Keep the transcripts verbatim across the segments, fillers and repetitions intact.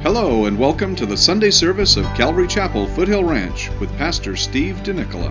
Hello and welcome to the Sunday service of Calvary Chapel, Foothill Ranch with Pastor Steve DeNicola.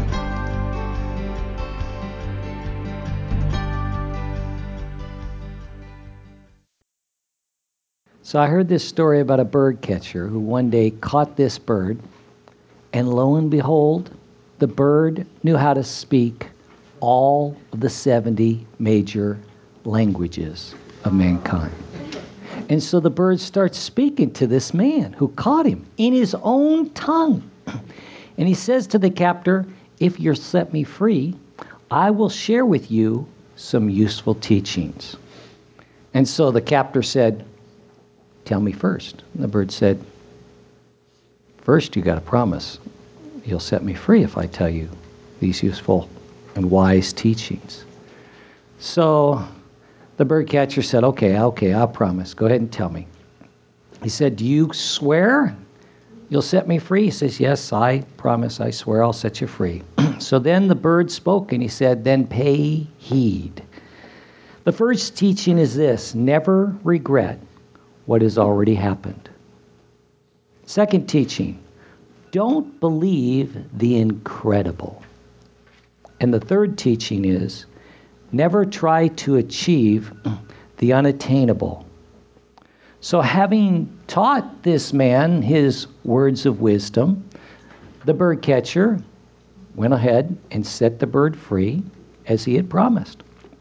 So I heard this story about a bird catcher who one day caught this bird, and lo and behold, the bird knew how to speak all of the seventy major languages of mankind. And so the bird starts speaking to this man who caught him in his own tongue. And he says to the captor, "If you'll set me free, I will share with you some useful teachings." And so the captor said, "Tell me first." And the bird said, "First, you got to promise you'll set me free if I tell you these useful and wise teachings." So the bird catcher said, okay, okay, I'll promise. Go ahead and tell me. He said, "Do you swear you'll set me free?" He says, "Yes, I promise, I swear I'll set you free." So then the bird spoke and he said, "Then pay heed. The first teaching is this: never regret what has already happened. Second teaching, don't believe the incredible. And the third teaching is, never try to achieve the unattainable." So having taught this man his words of wisdom, the bird catcher went ahead and set the bird free as he had promised.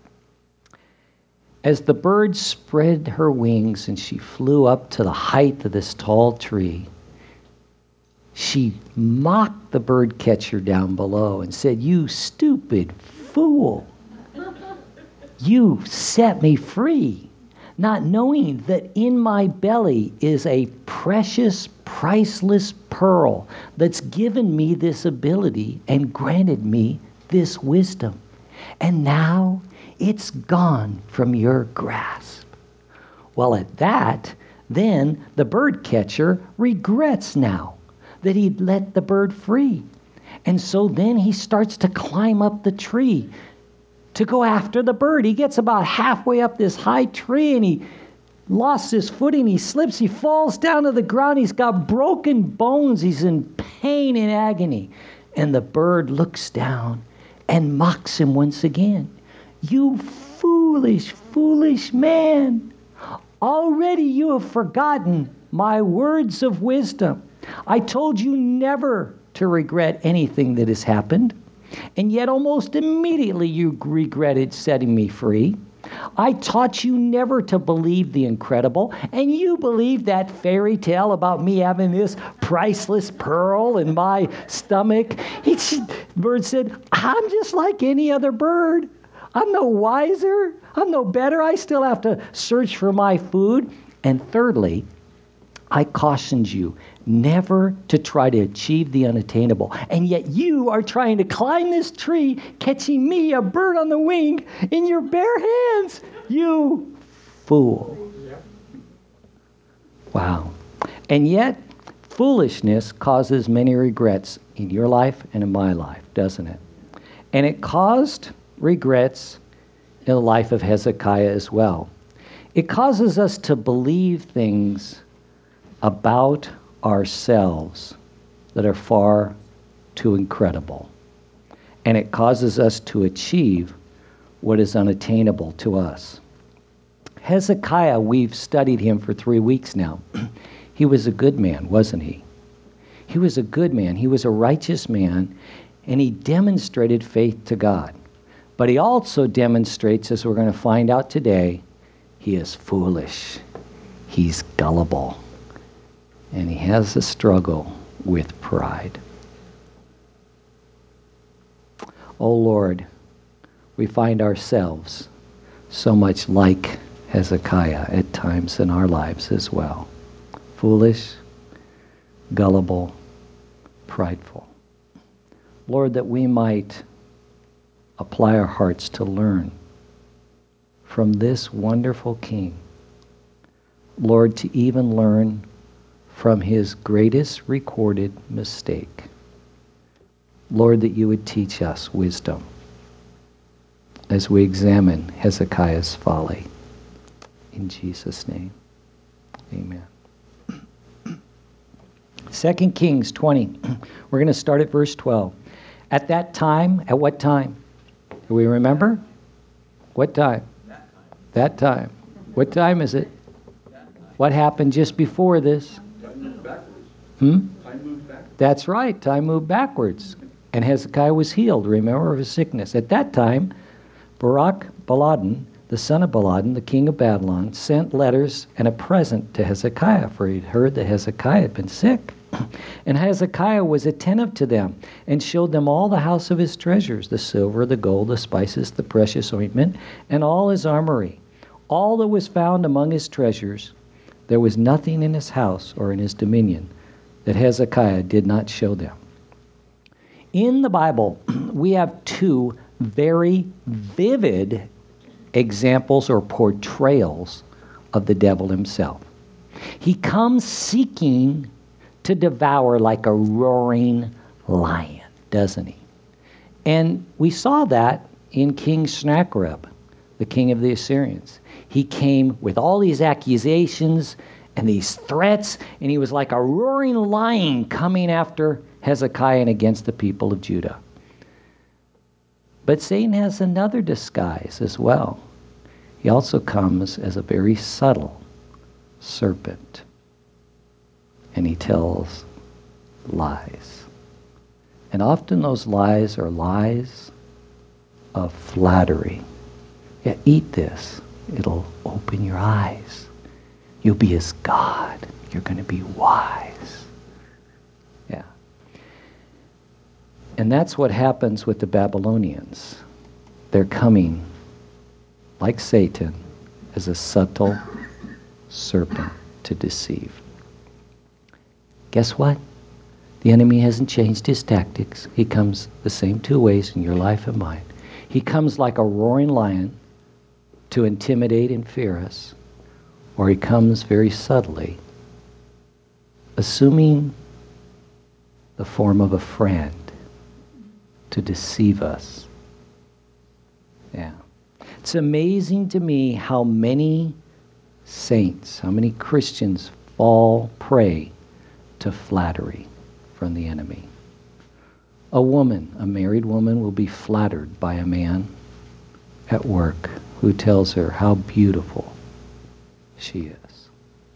As the bird spread her wings and she flew up to the height of this tall tree, she mocked the bird catcher down below and said, "You stupid fool. You set me free, not knowing that in my belly is a precious, priceless pearl that's given me this ability and granted me this wisdom. And now it's gone from your grasp." Well, at that, then the bird catcher regrets now that he'd let the bird free. And so then he starts to climb up the tree to go after the bird. He gets about halfway up this high tree and he lost his footing. He slips, he falls down to the ground. He's got broken bones. He's in pain and agony. And the bird looks down and mocks him once again. "You foolish, foolish man. Already you have forgotten my words of wisdom. I told you never to regret anything that has happened, and yet almost immediately you regretted setting me free. I taught you never to believe the incredible, and you believed that fairy tale about me having this priceless pearl in my stomach." It's, the bird said, "I'm just like any other bird. I'm no wiser. I'm no better. I still have to search for my food. And thirdly, I cautioned you never to try to achieve the unattainable. And yet you are trying to climb this tree, catching me, a bird on the wing, in your bare hands. You fool." Wow. And yet, foolishness causes many regrets in your life and in my life, doesn't it? And it caused regrets in the life of Hezekiah as well. It causes us to believe things about ourselves that are far too incredible. And it causes us to achieve what is unattainable to us. Hezekiah, we've studied him for three weeks now. He was a good man, wasn't he? He was a good man. He was a righteous man, and he demonstrated faith to God. But he also demonstrates, as we're going to find out today, he is foolish. He's gullible. And he has a struggle with pride. Oh Lord, we find ourselves so much like Hezekiah at times in our lives as well. Foolish, gullible, prideful. Lord, that we might apply our hearts to learn from this wonderful King. Lord, to even learn from his greatest recorded mistake. Lord, that you would teach us wisdom as we examine Hezekiah's folly. In Jesus' name, amen. Second Kings twenty. We're going to start at verse twelve. At that time, at what time? Do we remember? What time? That time. That time. What time is it? What happened just before this? Time moved backwards. Hmm? Time moved backwards. That's right. Time moved backwards. And Hezekiah was healed, remember, of his sickness. At that time, Barak Baladan, the son of Baladan, the king of Babylon, sent letters and a present to Hezekiah, for he had heard that Hezekiah had been sick. And Hezekiah was attentive to them and showed them all the house of his treasures, the silver, the gold, the spices, the precious ointment, and all his armory. All that was found among his treasures, there was nothing in his house or in his dominion that Hezekiah did not show them. In the Bible, we have two very vivid examples or portrayals of the devil himself. He comes seeking to devour like a roaring lion, doesn't he? And we saw that in King Sennacherib, the king of the Assyrians. He came with all these accusations and these threats, and he was like a roaring lion coming after Hezekiah and against the people of Judah. But Satan has another disguise as well. He also comes as a very subtle serpent, and he tells lies. And often those lies are lies of flattery. Yeah, eat this. It'll open your eyes. You'll be as God. You're going to be wise. Yeah. And that's what happens with the Babylonians. They're coming, like Satan, as a subtle serpent to deceive. Guess what? The enemy hasn't changed his tactics. He comes the same two ways in your life and mine. He comes like a roaring lion to intimidate and fear us, or he comes very subtly, assuming the form of a friend to deceive us. Yeah. It's amazing to me how many saints, how many Christians fall prey to flattery from the enemy. A woman, a married woman, will be flattered by a man at work who tells her how beautiful she is.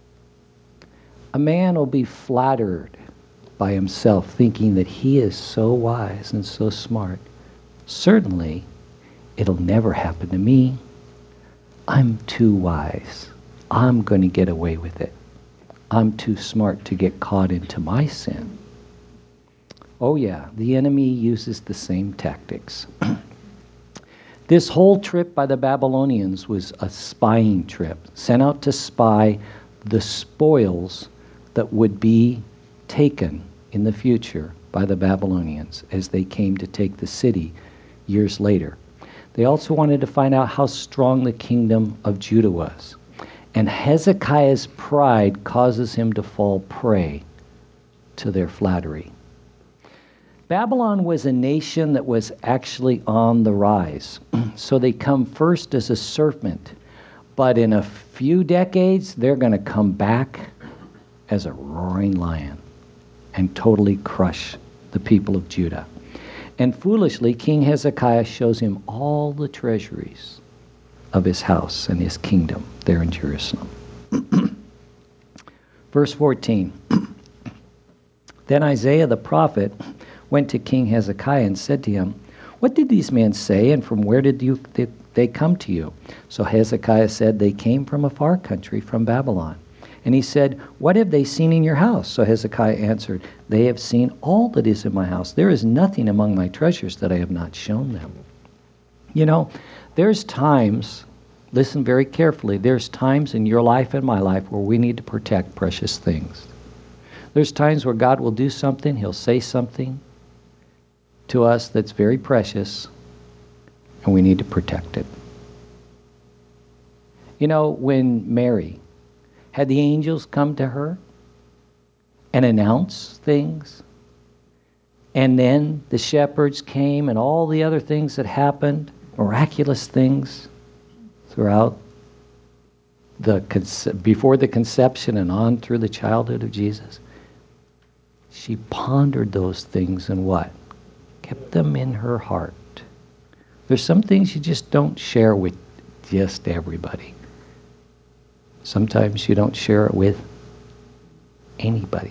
A man will be flattered by himself, thinking that he is so wise and so smart. Certainly, it'll never happen to me. I'm too wise. I'm going to get away with it. I'm too smart to get caught into my sin. Oh yeah, the enemy uses the same tactics. This whole trip by the Babylonians was a spying trip, sent out to spy the spoils that would be taken in the future by the Babylonians as they came to take the city years later. They also wanted to find out how strong the kingdom of Judah was. And Hezekiah's pride causes him to fall prey to their flattery. Babylon was a nation that was actually on the rise. So they come first as a serpent, but in a few decades, they're going to come back as a roaring lion and totally crush the people of Judah. And foolishly, King Hezekiah shows him all the treasuries of his house and his kingdom there in Jerusalem. Verse fourteen. Then Isaiah the prophet went to King Hezekiah and said to him, "What did these men say, and from where did you did they come to you?" So Hezekiah said, "They came from a far country, from Babylon." And he said, "What have they seen in your house?" So Hezekiah answered, "They have seen all that is in my house. There is nothing among my treasures that I have not shown them." You know, there's times, listen very carefully, there's times in your life and my life where we need to protect precious things. There's times where God will do something, he'll say something to us that's very precious, and we need to protect it. You know, when Mary had the angels come to her and announce things, and then the shepherds came and all the other things that happened, miraculous things throughout the before the conception and on through the childhood of Jesus. She pondered those things and what? Kept them in her heart. There's some things you just don't share with just everybody. Sometimes you don't share it with anybody.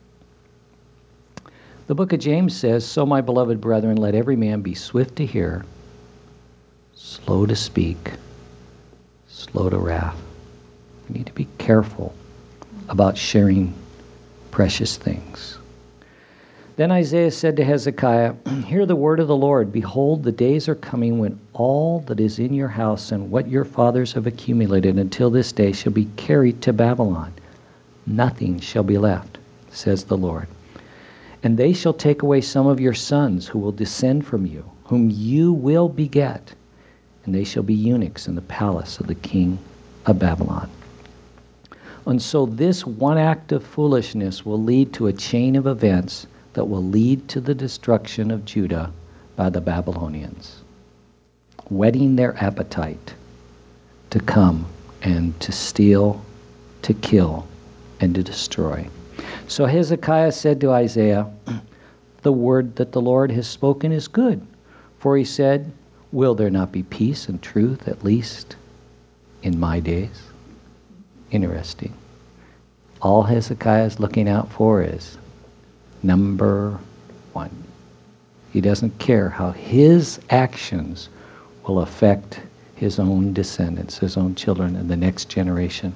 The book of James says, "So my beloved brethren, let every man be swift to hear, slow to speak, slow to wrath." We need to be careful about sharing precious things. Then Isaiah said to Hezekiah, "Hear the word of the Lord. Behold, the days are coming when all that is in your house and what your fathers have accumulated until this day shall be carried to Babylon. Nothing shall be left, says the Lord. And they shall take away some of your sons who will descend from you, whom you will beget, and they shall be eunuchs in the palace of the king of Babylon." And so this one act of foolishness will lead to a chain of events that will lead to the destruction of Judah by the Babylonians, whetting their appetite to come and to steal, to kill, and to destroy. So Hezekiah said to Isaiah, "The word that the Lord has spoken is good." For he said, "Will there not be peace and truth, at least in my days?" Interesting. All Hezekiah is looking out for is number one. He doesn't care how his actions will affect his own descendants, his own children, and the next generation.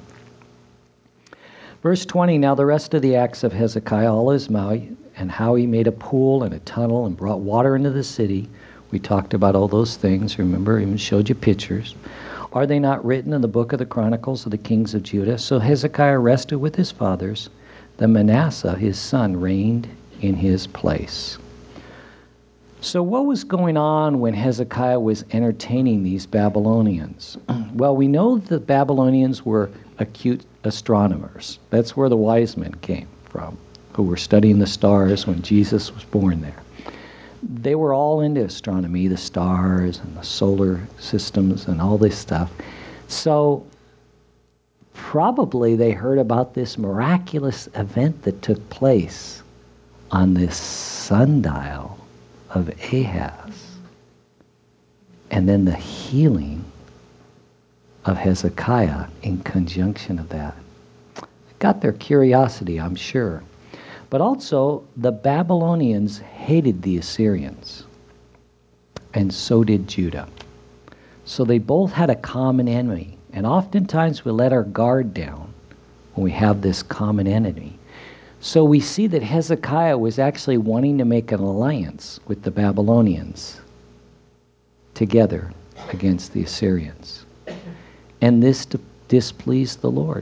Verse twenty, "Now the rest of the acts of Hezekiah, all his might, and how he made a pool and a tunnel and brought water into the city." We talked about all those things, remember, even showed you pictures. "Are they not written in the book of the Chronicles of the kings of Judah?" So Hezekiah rested with his fathers. Then Manasseh, his son, reigned in his place. So what was going on when Hezekiah was entertaining these Babylonians? Well, we know the Babylonians were acute astronomers. That's where the wise men came from, who were studying the stars when Jesus was born there. They were all into astronomy, the stars and the solar systems and all this stuff. So probably they heard about this miraculous event that took place on this sundial of Ahaz, and then the healing of Hezekiah in conjunction of that. It got their curiosity, I'm sure. But also, the Babylonians hated the Assyrians, and so did Judah. So they both had a common enemy, and oftentimes we let our guard down when we have this common enemy. So we see that Hezekiah was actually wanting to make an alliance with the Babylonians together against the Assyrians. And this displeased the Lord.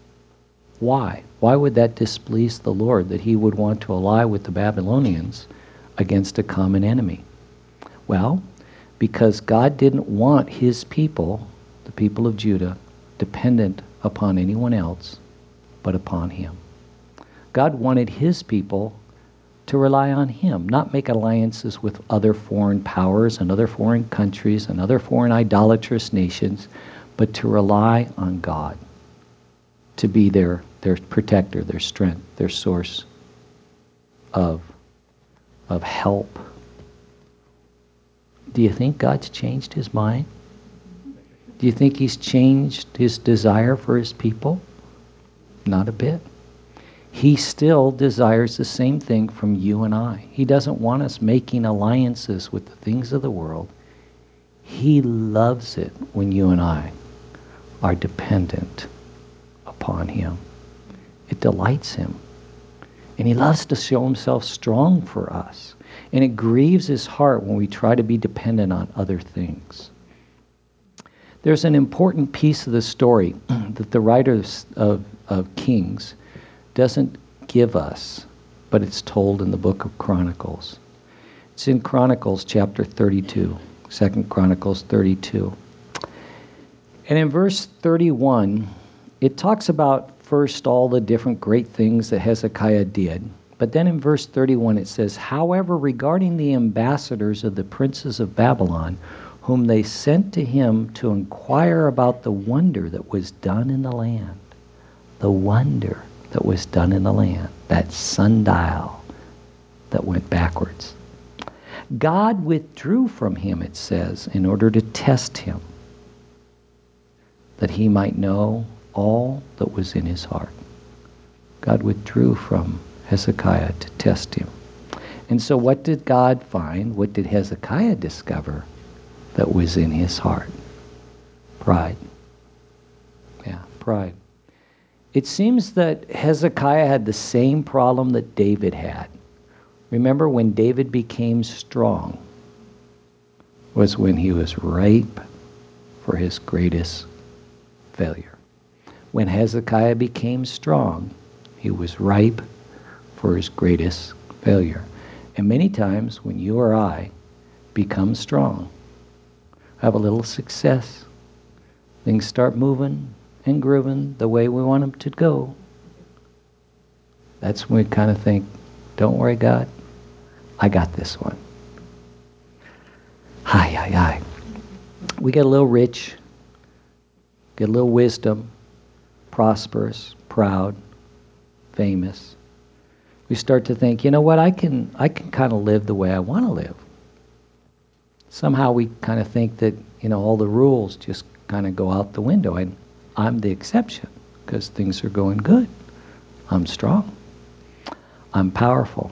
Why? Why would that displease the Lord, that he would want to ally with the Babylonians against a common enemy? Well, because God didn't want his people, the people of Judah, dependent upon anyone else but upon him. God wanted his people to rely on him, not make alliances with other foreign powers and other foreign countries and other foreign idolatrous nations, but to rely on God to be their, their protector, their strength, their source of, of help. Do you think God's changed his mind? Do you think he's changed his desire for his people? Not a bit. He still desires the same thing from you and I. He doesn't want us making alliances with the things of the world. He loves it when you and I are dependent upon him. It delights him. And he loves to show himself strong for us. And it grieves his heart when we try to be dependent on other things. There's an important piece of the story that the writer of, of Kings doesn't give us, but it's told in the book of Chronicles. It's in Chronicles chapter thirty-two, Second Chronicles thirty-two. And in verse thirty-one, it talks about first all the different great things that Hezekiah did. But then in verse thirty-one it says, "However, regarding the ambassadors of the princes of Babylon, whom they sent to him to inquire about the wonder that was done in the land." The wonder that was done in the land. That sundial that went backwards. God withdrew from him, it says, in order to test him, that he might know all that was in his heart. God withdrew from Hezekiah to test him. And so what did God find? What did Hezekiah discover that was in his heart? Pride. Yeah, pride. It seems that Hezekiah had the same problem that David had. Remember, when David became strong was when he was ripe for his greatest failure. When Hezekiah became strong, he was ripe for his greatest failure. And many times when you or I become strong, have a little success, things start moving and grooving the way we want them to go, that's when we kind of think, don't worry, God, I got this one. Hi, hi, hi. We get a little rich, get a little wisdom, prosperous, proud, famous. We start to think, you know what, I can I can kind of live the way I want to live. Somehow we kind of think that, you know, all the rules just kind of go out the window, and I'm the exception because things are going good. I'm strong. I'm powerful.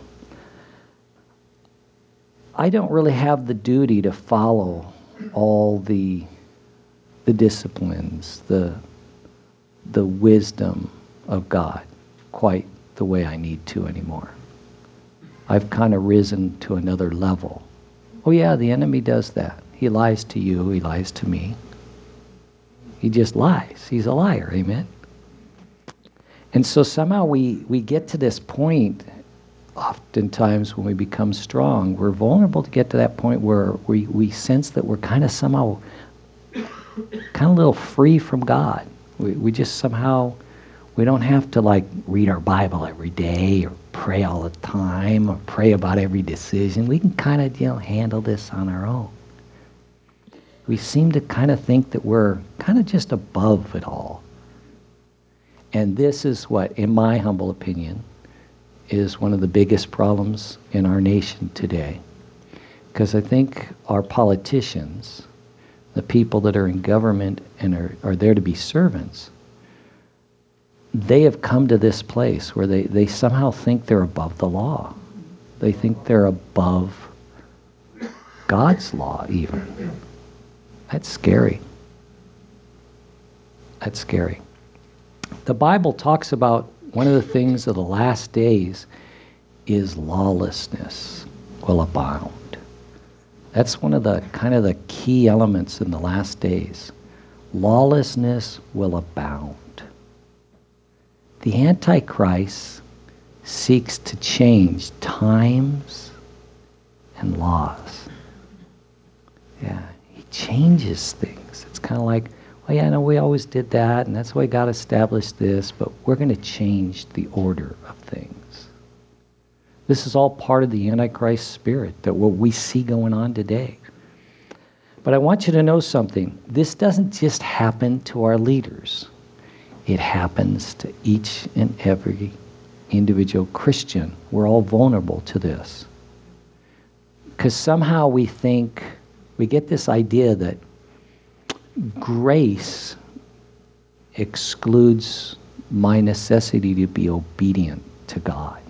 I don't really have the duty to follow all the the disciplines, the the wisdom of God quite the way I need to anymore. I've kind of risen to another level. Oh yeah, the enemy does that. He lies to you, he lies to me. He just lies. He's a liar, amen? And so somehow we, we get to this point, oftentimes when we become strong, we're vulnerable to get to that point where we, we sense that we're kind of somehow, kind of a little free from God. We, we just somehow, we don't have to like read our Bible every day or pray all the time or pray about every decision. We can kind of, you know, handle this on our own. We seem to kind of think that we're kind of just above it all. And this is what, in my humble opinion, is one of the biggest problems in our nation today. Because I think our politicians, the people that are in government and are, are there to be servants, they have come to this place where they, they somehow think they're above the law. They think they're above God's law even. That's scary. That's scary. The Bible talks about one of the things of the last days is lawlessness will abound. That's one of the kind of the key elements in the last days. Lawlessness will abound. The Antichrist seeks to change times and laws. Yeah, he changes things. It's kind of like, well, yeah, no, we always did that, and that's why God established this, but we're going to change the order of things. This is all part of the Antichrist spirit, that what we see going on today. But I want you to know something. This doesn't just happen to our leaders. It happens to each and every individual Christian. We're all vulnerable to this. Because somehow we think, we get this idea that grace excludes my necessity to be obedient to God.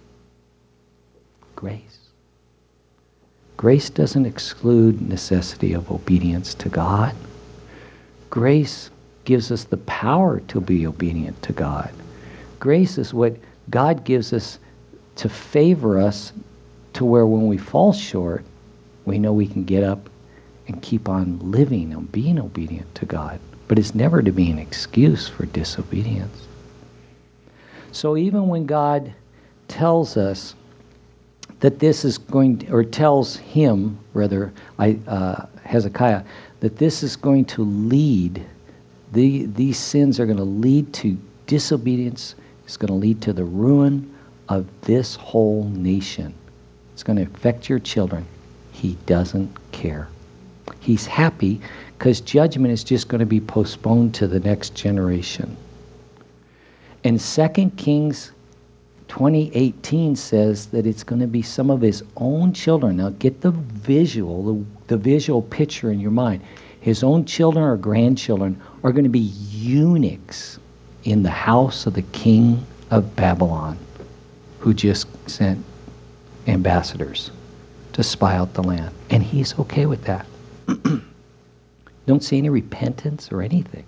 Grace. Grace doesn't exclude necessity of obedience to God. Grace gives us the power to be obedient to God. Grace is what God gives us to favor us to where when we fall short, we know we can get up and keep on living and being obedient to God. But it's never to be an excuse for disobedience. So even when God tells us that this is going to, or tells him, rather, I, uh, Hezekiah, that this is going to lead, the, these sins are going to lead to disobedience. It's going to lead to the ruin of this whole nation. It's going to affect your children. He doesn't care. He's happy because judgment is just going to be postponed to the next generation. In Second Kings twenty eighteen says that it's going to be some of his own children. Now get the visual, the, the visual picture in your mind. His own children or grandchildren are going to be eunuchs in the house of the king of Babylon, who just sent ambassadors to spy out the land. And he's okay with that. Don't see any repentance or anything.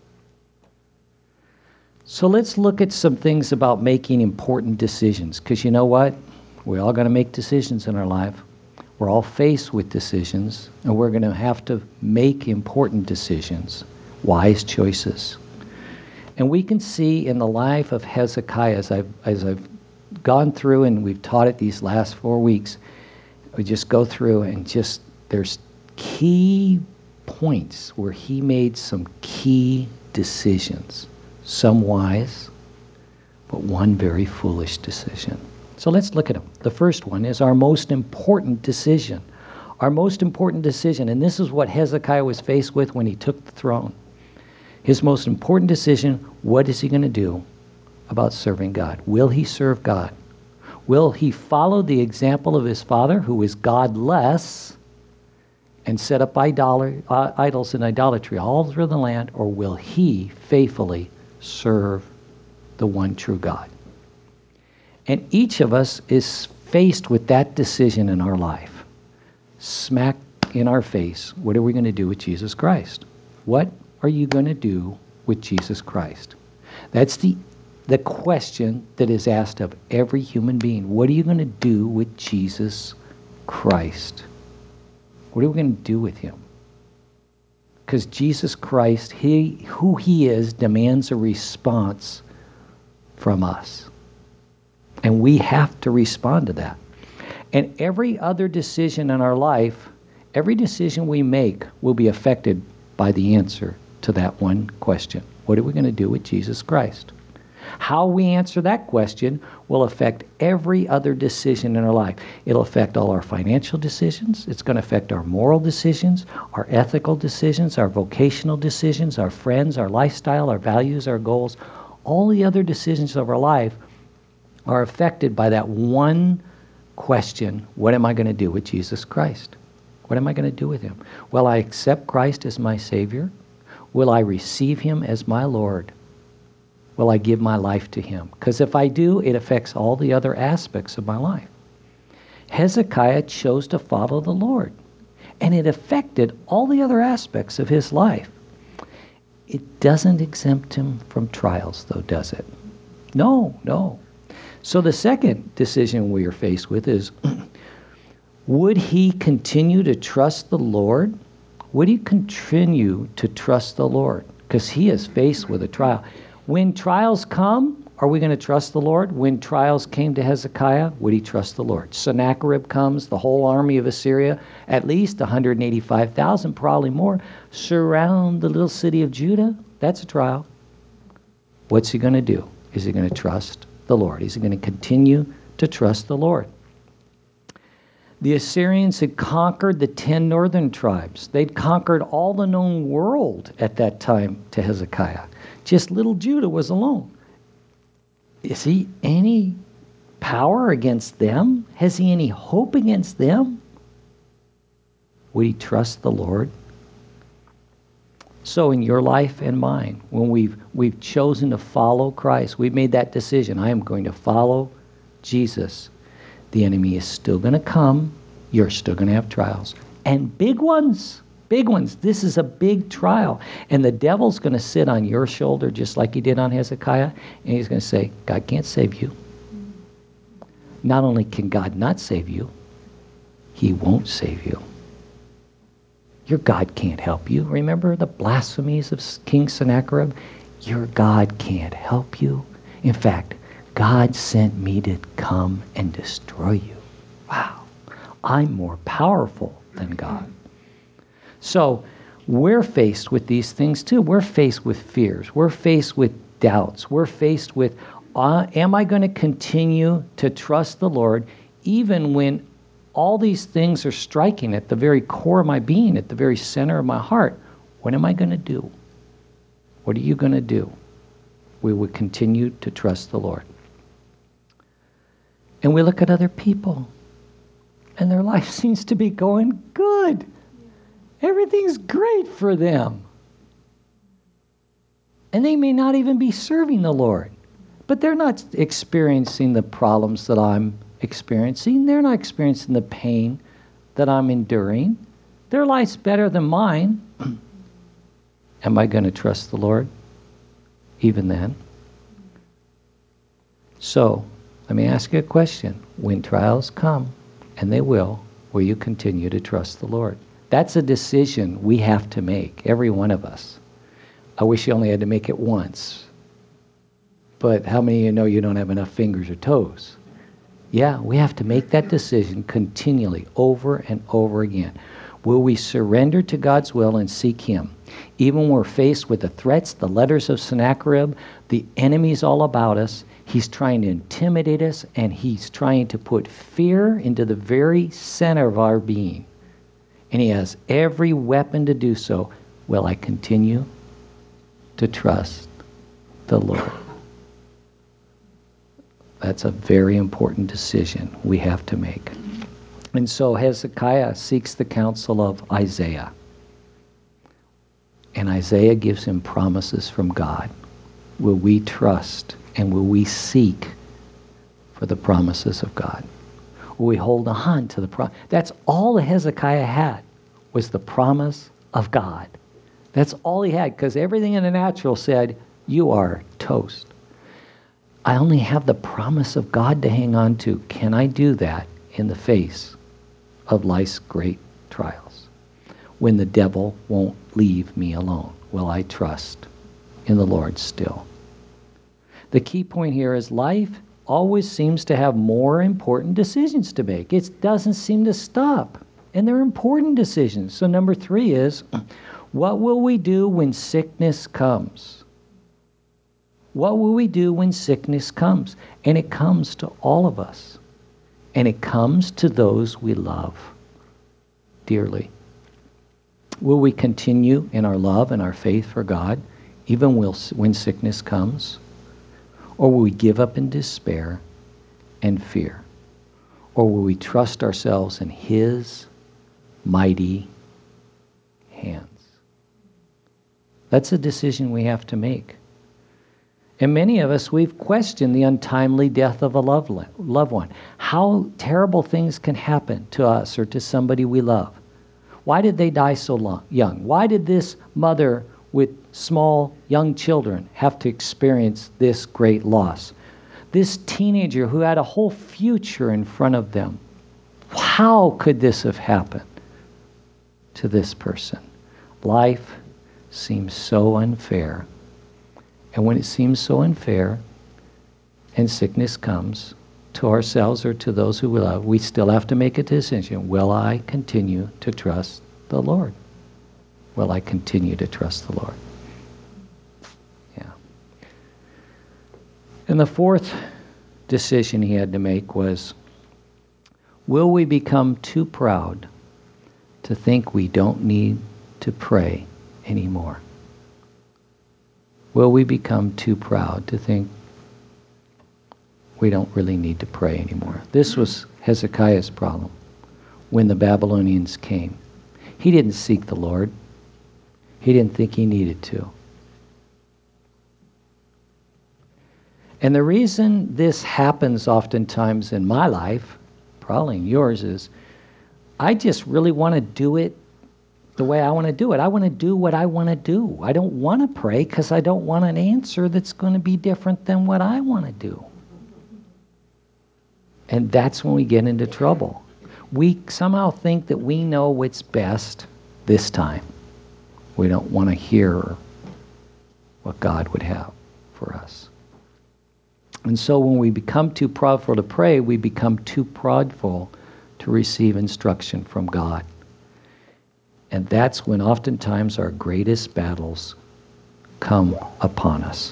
So let's look at some things about making important decisions. Because you know what? We're all going to make decisions in our life. We're all faced with decisions. And we're going to have to make important decisions, wise choices. And we can see in the life of Hezekiah, as I've, as I've gone through and we've taught it these last four weeks, we just go through and just, there's key points where he made some key decisions. Some wise, but one very foolish decision. So let's look at them. The first one is our most important decision. Our most important decision, and this is what Hezekiah was faced with when he took the throne. His most important decision, what is he going to do about serving God? Will he serve God? Will he follow the example of his father, who is godless, and set up idol- uh, idols and idolatry all through the land, or will he faithfully serve the one true God? And each of us is faced with that decision in our life. Smack in our face, what are we going to do with Jesus Christ? What are you going to do with Jesus Christ? That's the, the question that is asked of every human being. What are you going to do with Jesus Christ? What are we going to do with him? Because Jesus Christ, he, who he is, demands a response from us. And we have to respond to that. And every other decision in our life, every decision we make will be affected by the answer to that one question. What are we going to do with Jesus Christ? How we answer that question will affect every other decision in our life. It'll affect all our financial decisions. It's going to affect our moral decisions, our ethical decisions, our vocational decisions, our friends, our lifestyle, our values, our goals. All the other decisions of our life are affected by that one question: what am I going to do with Jesus Christ? What am I going to do with him? Will I accept Christ as my Savior? Will I receive him as my Lord? Will I give my life to him? Because if I do, it affects all the other aspects of my life. Hezekiah chose to follow the Lord, and it affected all the other aspects of his life. It doesn't exempt him from trials, though, does it? No, no. So the second decision we are faced with is, would he continue to trust the Lord? Would he continue to trust the Lord? Because he is faced with a trial. When trials come, are we going to trust the Lord? When trials came to Hezekiah, would he trust the Lord? Sennacherib comes, the whole army of Assyria, at least one hundred eighty-five thousand, probably more, surround the little city of Judah. That's a trial. What's he going to do? Is he going to trust the Lord? Is he going to continue to trust the Lord? The Assyrians had conquered the ten northern tribes. They'd conquered all the known world at that time to Hezekiah. Just little Judah was alone. Is he any power against them? Has he any hope against them? Would he trust the Lord? So in your life and mine, when we've we've chosen to follow Christ, we've made that decision. I am going to follow Jesus. The enemy is still going to come. You're still going to have trials. And big ones. Big ones. This is a big trial. And the devil's going to sit on your shoulder just like he did on Hezekiah. And he's going to say, God can't save you. Not only can God not save you, he won't save you. Your God can't help you. Remember the blasphemies of King Sennacherib? Your God can't help you. In fact, God sent me to come and destroy you. Wow. I'm more powerful than God. So we're faced with these things too. We're faced with fears. We're faced with doubts. We're faced with, uh, am I going to continue to trust the Lord even when all these things are striking at the very core of my being, at the very center of my heart? What am I going to do? What are you going to do? We will continue to trust the Lord. And we look at other people, and their life seems to be going good. Everything's great for them. And they may not even be serving the Lord, but they're not experiencing the problems that I'm experiencing. They're not experiencing the pain that I'm enduring. Their life's better than mine. Am I going to trust the Lord even then? So, let me ask you a question. When trials come, and they will, will you continue to trust the Lord? That's a decision we have to make, every one of us. I wish you only had to make it once. But how many of you know you don't have enough fingers or toes? Yeah, we have to make that decision continually, over and over again. Will we surrender to God's will and seek Him? Even when we're faced with the threats, the letters of Sennacherib, the enemy's all about us. He's trying to intimidate us, and he's trying to put fear into the very center of our being. And he has every weapon to do so. Will I continue to trust the Lord? That's a very important decision we have to make. And so Hezekiah seeks the counsel of Isaiah. And Isaiah gives him promises from God. Will we trust and will we seek for the promises of God? Will we hold on to the promise? That's all that Hezekiah had, was the promise of God. That's all he had, because everything in the natural said, you are toast. I only have the promise of God to hang on to. Can I do that in the face of life's great trials? When the devil won't leave me alone, will I trust in the Lord still? The key point here is life always seems to have more important decisions to make. It doesn't seem to stop. And they're important decisions. So number three is, what will we do when sickness comes? What will we do when sickness comes? And it comes to all of us. And it comes to those we love dearly. Will we continue in our love and our faith for God, even when sickness comes? Or will we give up in despair and fear? Or will we trust ourselves in His mighty hands? That's a decision we have to make. And many of us, we've questioned the untimely death of a loved one. How terrible things can happen to us or to somebody we love. Why did they die so long, young? Why did this mother with small young children have to experience this great loss? This teenager who had a whole future in front of them. How could this have happened to this person? Life seems so unfair. And when it seems so unfair and sickness comes to ourselves or to those who we love, we still have to make a decision. Will I continue to trust the Lord? Will I continue to trust the Lord? Yeah. And the fourth decision he had to make was, will we become too proud to think we don't need to pray anymore? Will we become too proud to think we don't really need to pray anymore? This was Hezekiah's problem when the Babylonians came. He didn't seek the Lord. He didn't think he needed to. And the reason this happens oftentimes in my life, probably in yours, is I just really want to do it the way I want to do it. I want to do what I want to do. I don't want to pray because I don't want an answer that's going to be different than what I want to do. And that's when we get into trouble. We somehow think that we know what's best this time. We don't want to hear what God would have for us. And so when we become too proudful to pray, we become too prideful to receive instruction from God. And that's when oftentimes our greatest battles come upon us.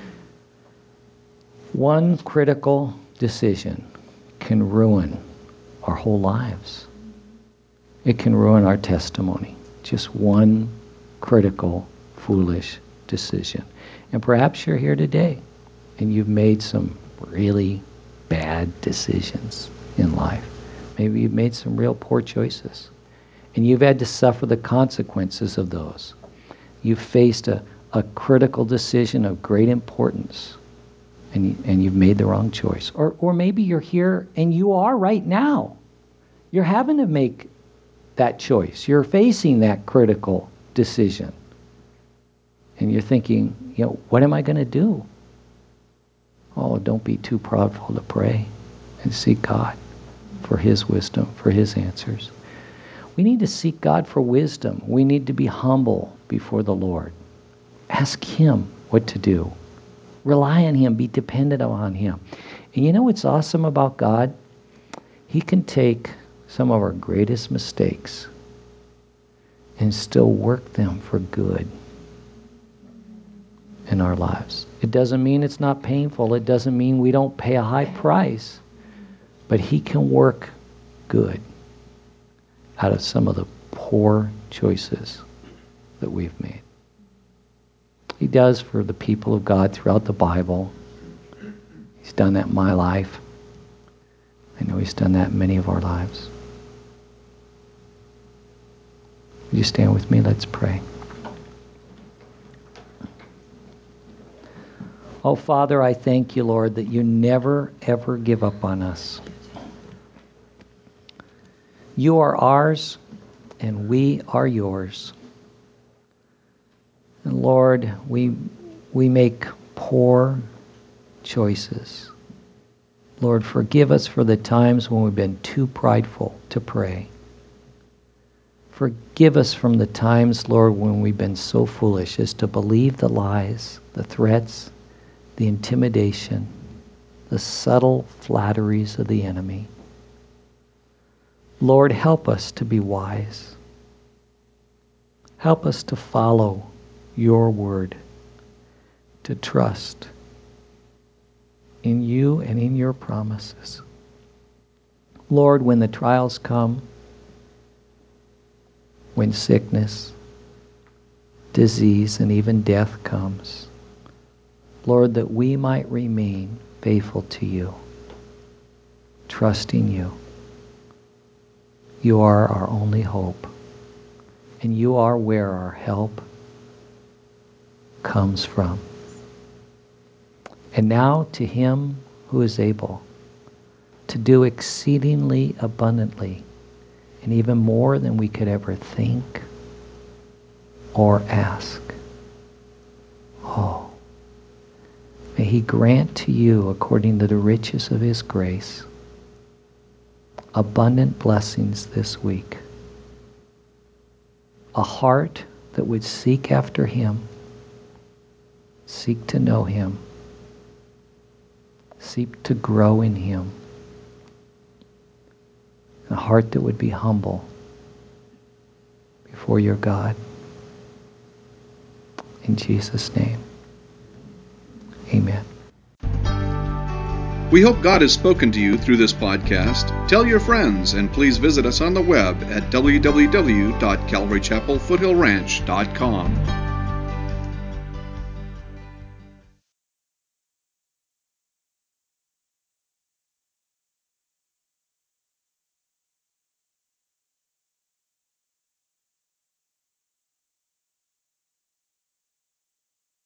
One critical decision can ruin our whole lives. It can ruin our testimony. Just one critical, foolish decision. And perhaps you're here today and you've made some really bad decisions in life. Maybe you've made some real poor choices, and you've had to suffer the consequences of those. You've faced a, a critical decision of great importance, and, you, and you've made the wrong choice. Or, or maybe you're here and you are right now. You're having to make that choice. You're facing that critical decision. And you're thinking, you know, what am I going to do? Oh, don't be too proudful to pray and seek God for His wisdom, for His answers. We need to seek God for wisdom. We need to be humble before the Lord. Ask Him what to do. Rely on Him. Be dependent on Him. And you know what's awesome about God? He can take some of our greatest mistakes and still work them for good in our lives. It doesn't mean it's not painful. It doesn't mean we don't pay a high price. But He can work good out of some of the poor choices that we've made. He does for the people of God throughout the Bible. He's done that in my life. I know He's done that in many of our lives. Would you stand with me? Let's pray. Oh, Father, I thank you, Lord, that you never, ever give up on us. You are ours, and we are yours. And Lord, we, we make poor choices. Lord, forgive us for the times when we've been too prideful to pray. Forgive us from the times, Lord, when we've been so foolish as to believe the lies, the threats, the intimidation, the subtle flatteries of the enemy. Lord, help us to be wise. Help us to follow your word, to trust in you and in your promises. Lord, when the trials come, when sickness, disease, and even death comes, Lord, that we might remain faithful to you, trusting you. You are our only hope, and you are where our help comes from. And now to Him who is able to do exceedingly abundantly and even more than we could ever think or ask. Oh, may He grant to you, according to the riches of His grace, abundant blessings this week. A heart that would seek after Him, seek to know Him, seek to grow in Him. A heart that would be humble before your God. In Jesus' name, amen. We hope God has spoken to you through this podcast. Tell your friends, and please visit us on the web at w w w dot calvary chapel foothill ranch dot com.